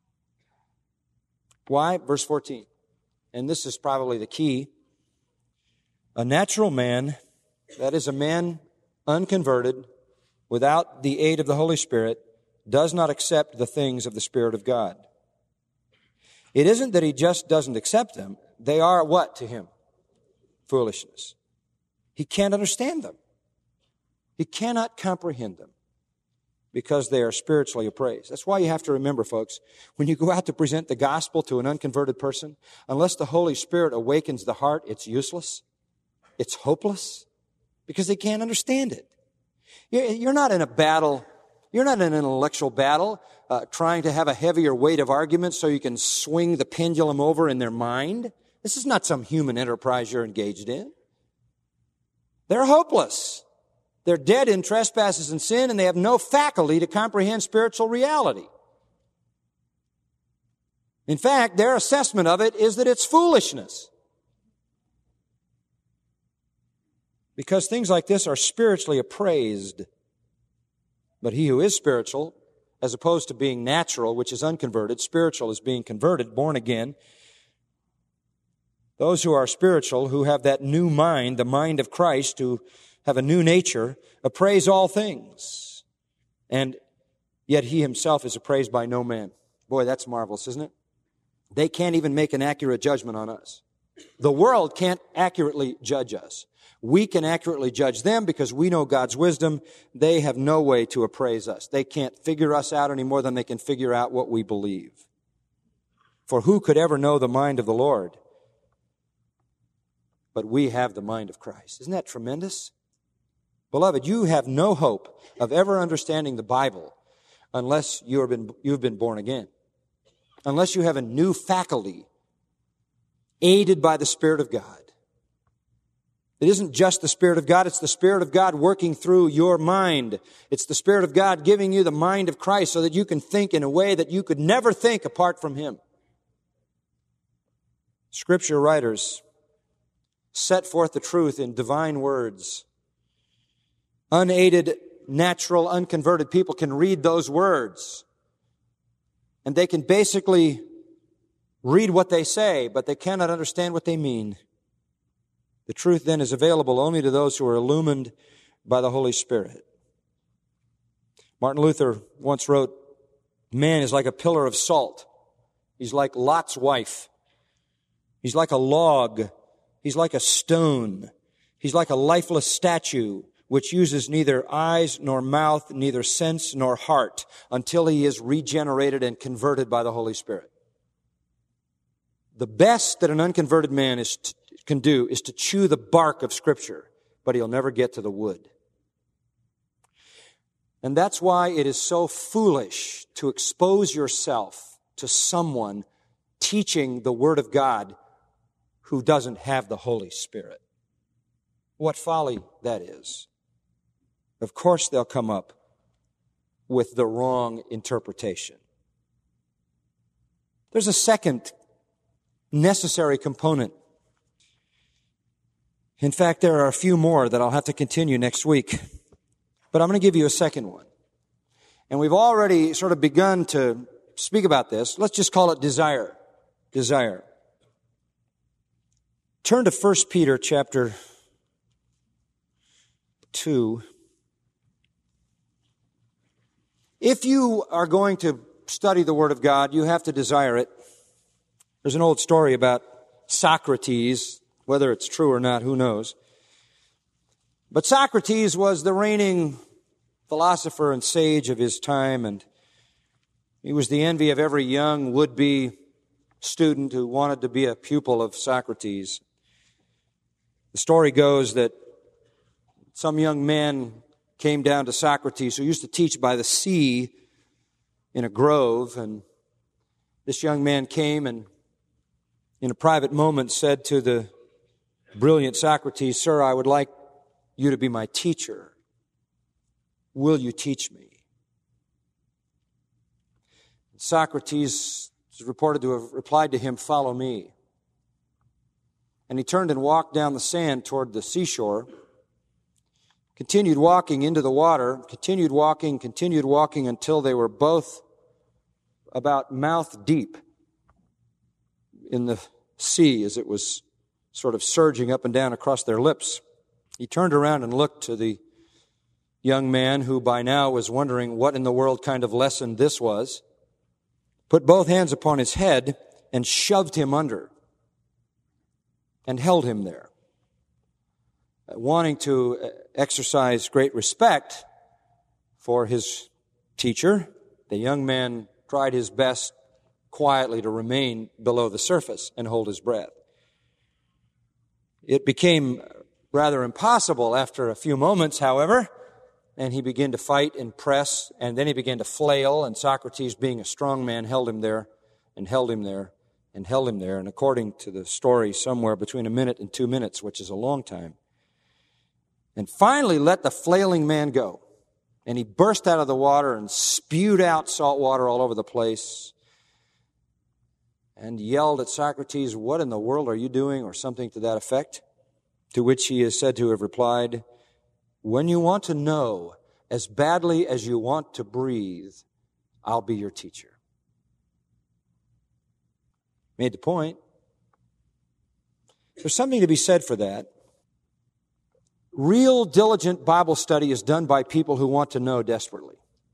Why? Verse fourteen. And this is probably the key. A natural man, that is a man unconverted, without the aid of the Holy Spirit, does not accept the things of the Spirit of God. It isn't that he just doesn't accept them. They are what to him? Foolishness. He can't understand them. He cannot comprehend them because they are spiritually appraised. That's why you have to remember, folks, when you go out to present the gospel to an unconverted person, unless the Holy Spirit awakens the heart, it's useless. It's hopeless because they can't understand it. You're not in a battle. You're not in an intellectual battle uh, trying to have a heavier weight of argument so you can swing the pendulum over in their mind. This is not some human enterprise you're engaged in. They're hopeless. They're dead in trespasses and sin, and they have no faculty to comprehend spiritual reality. In fact, their assessment of it is that it's foolishness. Because things like this are spiritually appraised. But he who is spiritual, as opposed to being natural, which is unconverted, spiritual is being converted, born again. Those who are spiritual, who have that new mind, the mind of Christ, who have a new nature, appraise all things. And yet he himself is appraised by no man. Boy, that's marvelous, isn't it? They can't even make an accurate judgment on us. The world can't accurately judge us. We can accurately judge them because we know God's wisdom. They have no way to appraise us. They can't figure us out any more than they can figure out what we believe. For who could ever know the mind of the Lord? But we have the mind of Christ. Isn't that tremendous? Beloved, you have no hope of ever understanding the Bible unless you have been, you've been born again. Unless you have a new faculty aided by the Spirit of God. It isn't just the Spirit of God, it's the Spirit of God working through your mind. It's the Spirit of God giving you the mind of Christ so that you can think in a way that you could never think apart from Him. Scripture writers set forth the truth in divine words. Unaided, natural, unconverted people can read those words. And they can basically read what they say, but they cannot understand what they mean. The truth then is available only to those who are illumined by the Holy Spirit. Martin Luther once wrote, man is like a pillar of salt. He's like Lot's wife. He's like a log. He's like a stone. He's like a lifeless statue which uses neither eyes nor mouth, neither sense nor heart until he is regenerated and converted by the Holy Spirit. The best that an unconverted man is to can do is to chew the bark of Scripture, but he'll never get to the wood. And that's why it is so foolish to expose yourself to someone teaching the Word of God who doesn't have the Holy Spirit. What folly that is. Of course they'll come up with the wrong interpretation. There's a second necessary component. In fact, there are a few more that I'll have to continue next week. But I'm going to give you a second one. And we've already sort of begun to speak about this. Let's just call it desire. Desire. Turn to First Peter chapter two. If you are going to study the Word of God, you have to desire it. There's an old story about Socrates. Whether it's true or not, who knows? But Socrates was the reigning philosopher and sage of his time, and he was the envy of every young would-be student who wanted to be a pupil of Socrates. The story goes that some young man came down to Socrates, who used to teach by the sea in a grove, and this young man came and in a private moment said to the brilliant Socrates, "Sir, I would like you to be my teacher. Will you teach me?" Socrates is reported to have replied to him, "Follow me." And he turned and walked down the sand toward the seashore, continued walking into the water, continued walking, continued walking until they were both about mouth deep in the sea as it was sort of surging up and down across their lips. He turned around and looked to the young man, who by now was wondering what in the world kind of lesson this was, put both hands upon his head and shoved him under and held him there. Wanting to exercise great respect for his teacher, the young man tried his best quietly to remain below the surface and hold his breath. It became rather impossible after a few moments, however, and he began to fight and press, and then he began to flail, and Socrates, being a strong man, held him there and held him there and held him there, and according to the story, somewhere between a minute and two minutes, which is a long time, and finally let the flailing man go. And he burst out of the water and spewed out salt water all over the place and yelled at Socrates, "What in the world are you doing?" or something to that effect, to which he is said to have replied, "When you want to know as badly as you want to breathe, I'll be your teacher." Made the point. There's something to be said for that. Real diligent Bible study is done by people who want to know desperately.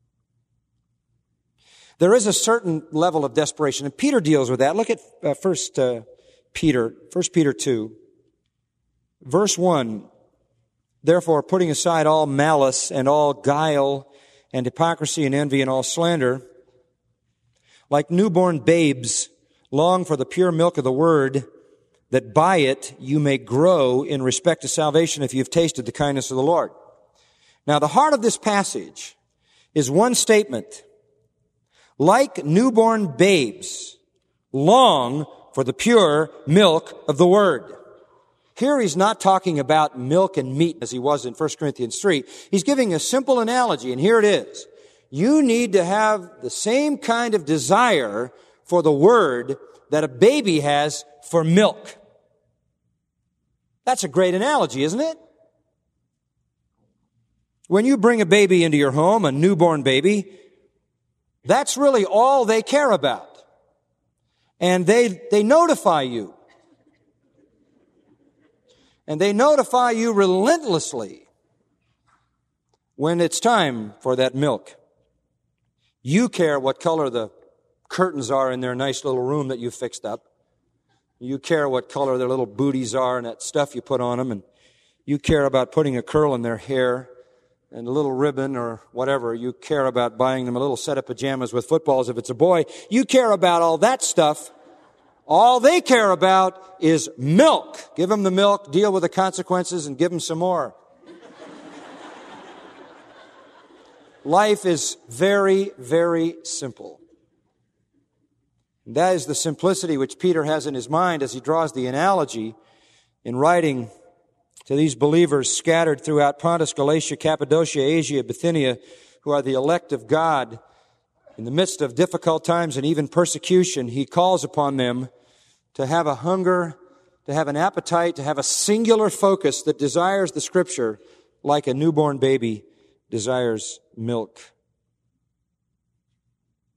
There is a certain level of desperation, and Peter deals with that. Look at uh, First uh, Peter, First Peter two, verse one. "Therefore, putting aside all malice and all guile and hypocrisy and envy and all slander, like newborn babes, long for the pure milk of the word, that by it you may grow in respect to salvation if you've tasted the kindness of the Lord." Now, the heart of this passage is one statement: like newborn babes, long for the pure milk of the word. Here he's not talking about milk and meat as he was in First Corinthians three. He's giving a simple analogy, and here it is. You need to have the same kind of desire for the word that a baby has for milk. That's a great analogy, isn't it? When you bring a baby into your home, a newborn baby, that's really all they care about. And they, they notify you. And they notify you relentlessly when it's time for that milk. You care what color the curtains are in their nice little room that you fixed up. You care what color their little booties are and that stuff you put on them. And you care about putting a curl in their hair and a little ribbon or whatever. You care about buying them a little set of pajamas with footballs if it's a boy. You care about all that stuff. All they care about is milk. Give them the milk, deal with the consequences, and give them some more. Life is very, very simple. And that is the simplicity which Peter has in his mind as he draws the analogy in writing to these believers scattered throughout Pontus, Galatia, Cappadocia, Asia, Bithynia, who are the elect of God. In the midst of difficult times and even persecution, he calls upon them to have a hunger, to have an appetite, to have a singular focus that desires the Scripture like a newborn baby desires milk.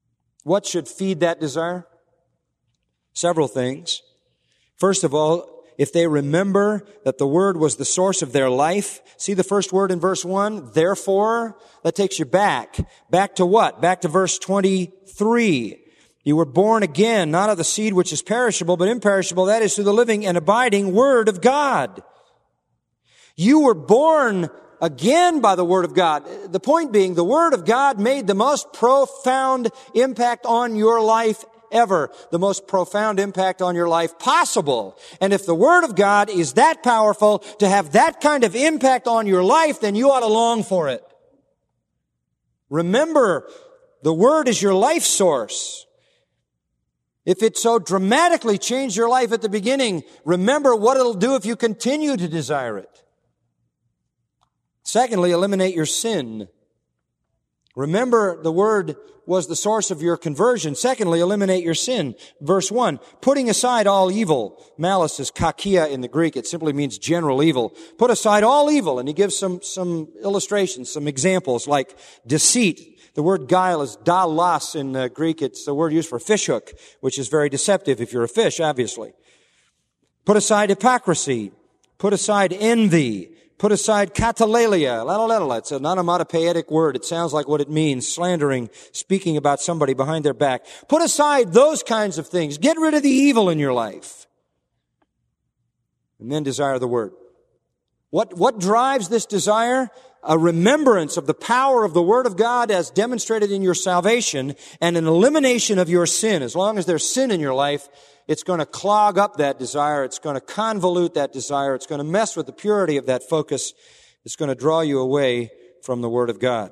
What should feed that desire? Several things. First of all, if they remember that the Word was the source of their life. See the first word in verse one? Therefore, that takes you back. Back to what? Back to verse twenty-three. You were born again, not of the seed which is perishable, but imperishable. That is through the living and abiding Word of God. You were born again by the Word of God. The point being, the Word of God made the most profound impact on your life ever. The most profound impact on your life possible. And if the Word of God is that powerful to have that kind of impact on your life, then you ought to long for it. Remember, the Word is your life source. If it so dramatically changed your life at the beginning, remember what it'll do if you continue to desire it. Secondly, eliminate your sin. Remember, the Word was the source of your conversion. Secondly, eliminate your sin. Verse one, putting aside all evil. Malice is kakia in the Greek. It simply means general evil. Put aside all evil. And he gives some, some illustrations, some examples like deceit. The word guile is dalas in uh, Greek. It's the word used for fishhook, which is very deceptive if you're a fish, obviously. Put aside hypocrisy. Put aside envy. Put aside katalelia. It's an onomatopoetic word. It sounds like what it means, slandering, speaking about somebody behind their back. Put aside those kinds of things. Get rid of the evil in your life. And then desire the Word. What, what drives this desire? A remembrance of the power of the Word of God as demonstrated in your salvation and an elimination of your sin. As long as there's sin in your life, it's going to clog up that desire. It's going to convolute that desire. It's going to mess with the purity of that focus. It's going to draw you away from the Word of God.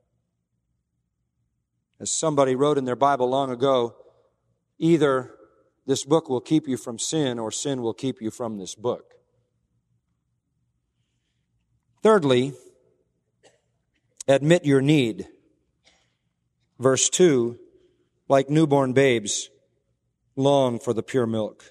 As somebody wrote in their Bible long ago, either this book will keep you from sin or sin will keep you from this book. Thirdly, admit your need. Verse two, like newborn babes, long for the pure milk,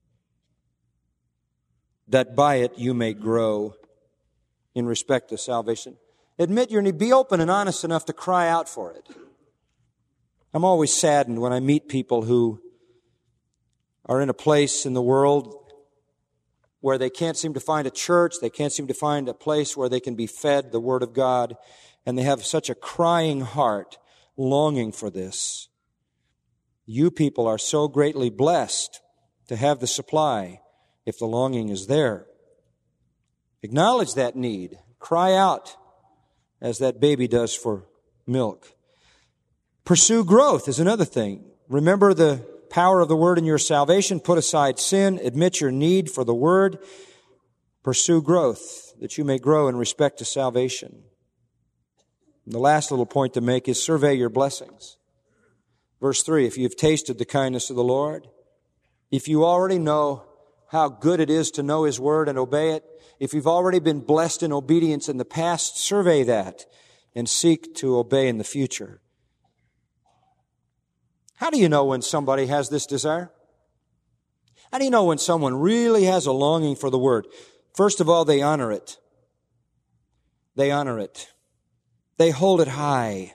that by it you may grow in respect to salvation. Admit your need. Be open and honest enough to cry out for it. I'm always saddened when I meet people who are in a place in the world where they can't seem to find a church, they can't seem to find a place where they can be fed the Word of God, and they have such a crying heart longing for this. You people are so greatly blessed to have the supply if the longing is there. Acknowledge that need. Cry out as that baby does for milk. Pursue growth is another thing. Remember the power of the Word in your salvation. Put aside sin. Admit your need for the Word. Pursue growth that you may grow in respect to salvation. And the last little point to make is survey your blessings. Verse three, if you've tasted the kindness of the Lord, if you already know how good it is to know His Word and obey it, if you've already been blessed in obedience in the past, survey that and seek to obey in the future. How do you know when somebody has this desire? How do you know when someone really has a longing for the Word? First of all, they honor it. They honor it. They hold it high.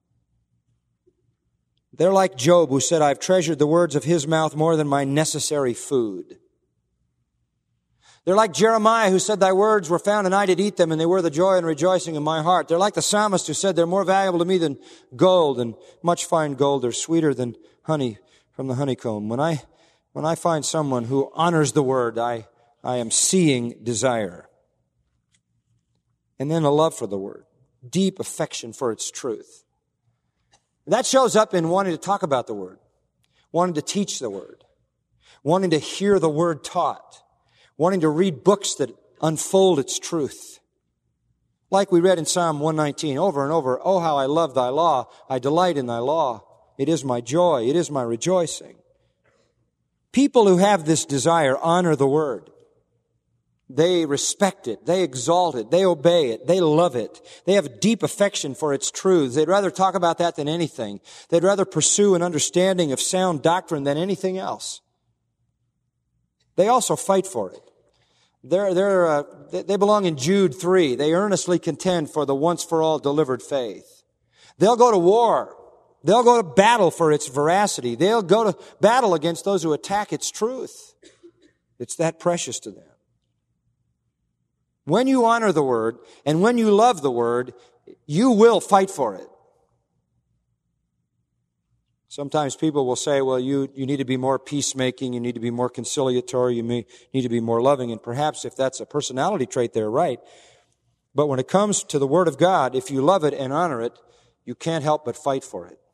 They're like Job, who said, I've treasured the words of his mouth more than my necessary food. They're like Jeremiah, who said, thy words were found and I did eat them, and they were the joy and rejoicing of my heart. They're like the psalmist who said, they're more valuable to me than gold, and much fine gold. They're sweeter than honey from the honeycomb. When I, when I find someone who honors the Word, I, I am seeing desire. And then a love for the Word. Deep affection for its truth. That shows up in wanting to talk about the Word, wanting to teach the Word, wanting to hear the Word taught, wanting to read books that unfold its truth. Like we read in Psalm one nineteen over and over, oh, how I love thy law. I delight in thy law. It is my joy. It is my rejoicing. People who have this desire honor the Word. They respect it. They exalt it. They obey it. They love it. They have a deep affection for its truths. They'd rather talk about that than anything. They'd rather pursue an understanding of sound doctrine than anything else. They also fight for it. They're, they're, uh, they belong in Jude three. They earnestly contend for the once-for-all delivered faith. They'll go to war. They'll go to battle for its veracity. They'll go to battle against those who attack its truth. It's that precious to them. When you honor the Word and when you love the Word, you will fight for it. Sometimes people will say, well, you, you need to be more peacemaking, you need to be more conciliatory, you may need to be more loving, and perhaps if that's a personality trait, they're right. But when it comes to the Word of God, if you love it and honor it, you can't help but fight for it.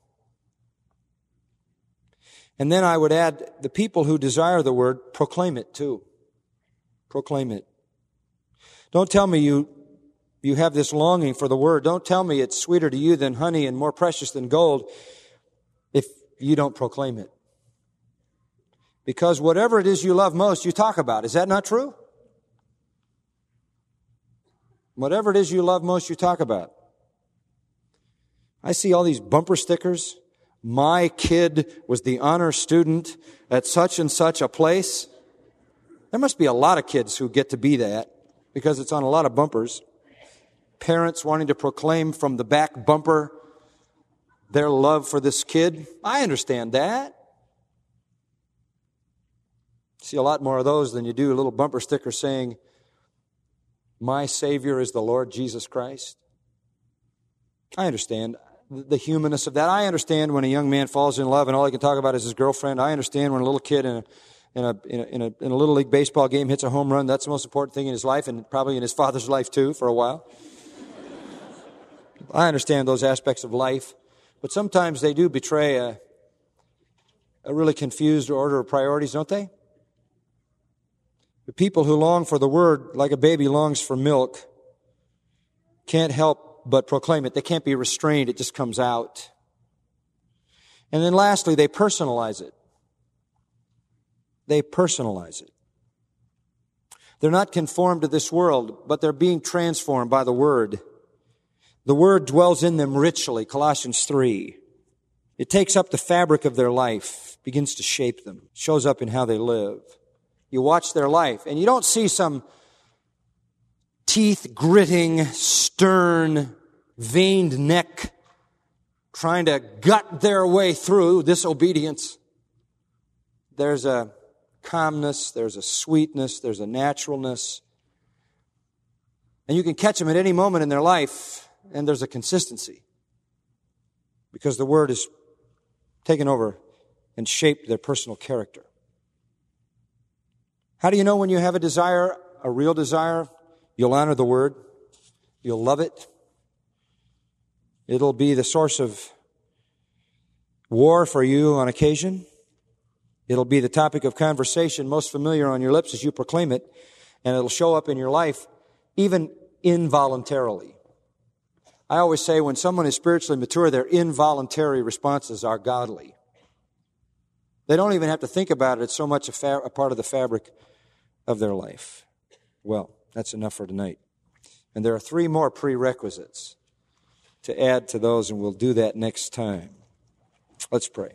And then I would add, the people who desire the Word, proclaim it too. Proclaim it. Don't tell me you, you have this longing for the Word. Don't tell me it's sweeter to you than honey and more precious than gold if you don't proclaim it. Because whatever it is you love most, you talk about. Is that not true? Whatever it is you love most, you talk about. I see all these bumper stickers. My kid was the honor student at such and such a place. There must be a lot of kids who get to be that because it's on a lot of bumpers. Parents wanting to proclaim from the back bumper their love for this kid. I understand that. See a lot more of those than you do a little bumper sticker saying, my Savior is the Lord Jesus Christ. I understand the humanness of that. I understand when a young man falls in love and all he can talk about is his girlfriend. I understand when a little kid in a, in a, in a, in a, in a Little League baseball game hits a home run. That's the most important thing in his life and probably in his father's life too for a while. I understand those aspects of life. But sometimes they do betray a, a really confused order of priorities, don't they? The people who long for the Word like a baby longs for milk can't help but proclaim it. They can't be restrained. It just comes out. And then lastly, they personalize it. They personalize it. They're not conformed to this world, but they're being transformed by the Word. The Word dwells in them richly, Colossians three. It takes up the fabric of their life, begins to shape them, shows up in how they live. You watch their life, and you don't see some teeth-gritting, stern, veined neck trying to gut their way through disobedience. There's a calmness, there's a sweetness, there's a naturalness. And you can catch them at any moment in their life. And there's a consistency because the Word has taken over and shaped their personal character. How do you know when you have a desire, a real desire? You'll honor the Word. You'll love it. It'll be the source of war for you on occasion. It'll be the topic of conversation most familiar on your lips as you proclaim it. And it'll show up in your life even involuntarily. I always say when someone is spiritually mature, their involuntary responses are godly. They don't even have to think about it. It's so much a, fa- a part of the fabric of their life. Well, that's enough for tonight. And there are three more prerequisites to add to those, and we'll do that next time. Let's pray.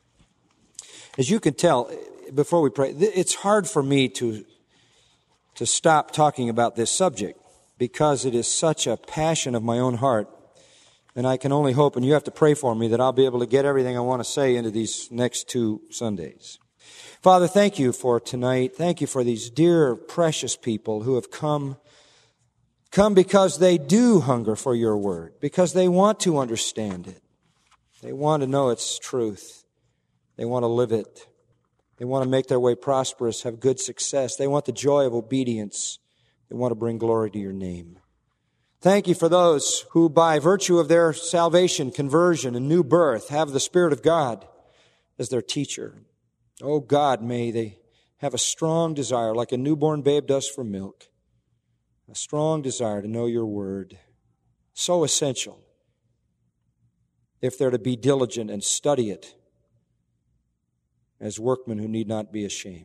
As you can tell, before we pray, it's hard for me to, to stop talking about this subject, because it is such a passion of my own heart. And I can only hope, and you have to pray for me, that I'll be able to get everything I want to say into these next two Sundays. Father, thank you for tonight. Thank you for these dear, precious people who have come, come because they do hunger for your Word, because they want to understand it. They want to know its truth. They want to live it. They want to make their way prosperous, have good success. They want the joy of obedience. They want to bring glory to your name. Thank you for those who, by virtue of their salvation, conversion, and new birth, have the Spirit of God as their teacher. Oh God, may they have a strong desire, like a newborn babe does for milk, a strong desire to know your Word. So essential if they're to be diligent and study it as workmen who need not be ashamed.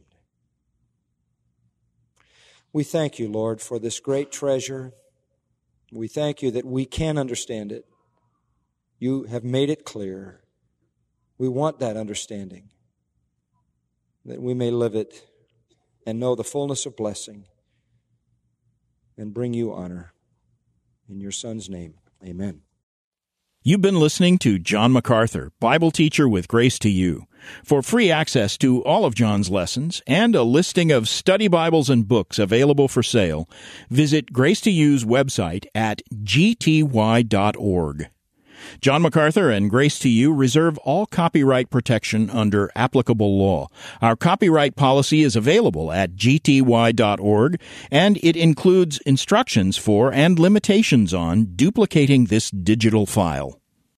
We thank you, Lord, for this great treasure. We thank you that we can understand it. You have made it clear. We want that understanding, that we may live it and know the fullness of blessing and bring you honor. In your Son's name, amen. You've been listening to John MacArthur, Bible teacher with Grace to You. For free access to all of John's lessons and a listing of study Bibles and books available for sale, visit Grace to You's website at g t y dot org. John MacArthur and Grace to You reserve all copyright protection under applicable law. Our copyright policy is available at g t y dot org, and it includes instructions for and limitations on duplicating this digital file.